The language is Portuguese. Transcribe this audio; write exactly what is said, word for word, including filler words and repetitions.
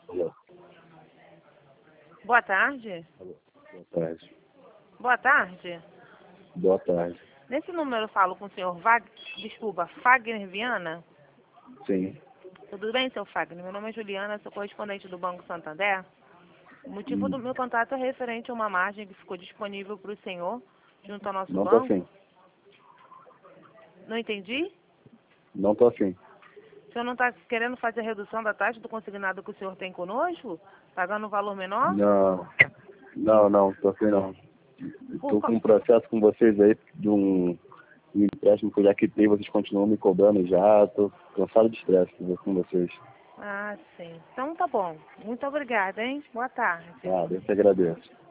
Alô. Boa tarde. Alô. Boa tarde. Boa tarde. Boa tarde. Nesse número eu falo com o senhor Vag... Desculpa, Fagner Viana? Sim. Tudo bem, seu Fagner? Meu nome é Juliana, sou correspondente do Banco Santander. O motivo Hum. do meu contato é referente a uma margem que ficou disponível para o senhor junto ao nosso Não tô banco. afim. Não entendi? Não tô afim. O senhor não está querendo fazer redução da taxa do consignado que o senhor tem conosco? Pagando um valor menor? Não. Não, não, tô afim não. Por Tô qual- com um processo com vocês aí de um, um empréstimo que eu já quitei, vocês continuam me cobrando já, tô cansado de estresse com vocês. Ah, sim. Então tá bom. Muito obrigada, hein? Boa tarde. Ah, eu que agradeço.